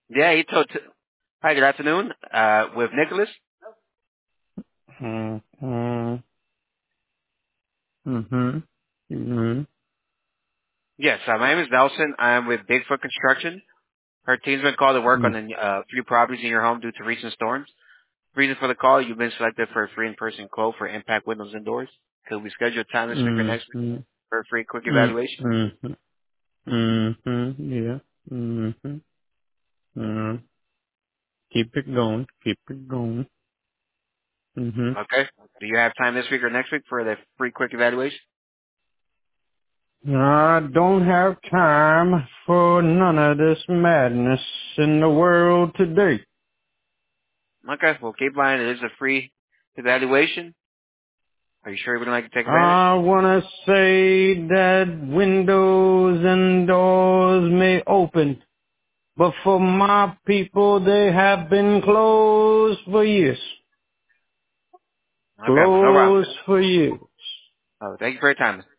Yeah, he told. Hi, good afternoon. With Nicholas. Mm-hmm. Mm-hmm. Mm-hmm. Yes, my name is Nelson. I am with Bigfoot Construction. Our team's been called to work on the few properties in your home due to recent storms. Reason for the call: you've been selected for a free in-person quote for impact windows and doors. Could we schedule a time this week or next week Mm-hmm. for a free quick evaluation? Mm-hmm. Mm-hmm. Yeah. Mm-hmm. Mm-hmm. Keep it going. Keep it going. Mm-hmm. Okay. Do you have time this week or next week for the free quick evaluation? I don't have time for none of this madness in the world today. Okay. Well, keep in mind it is a free evaluation. Are you sure you would like to take advantage? I wanna say that windows and doors may open, but for my people they have been closed for years. Okay. Well, no problem. Closed for years. Oh, thank you for your time.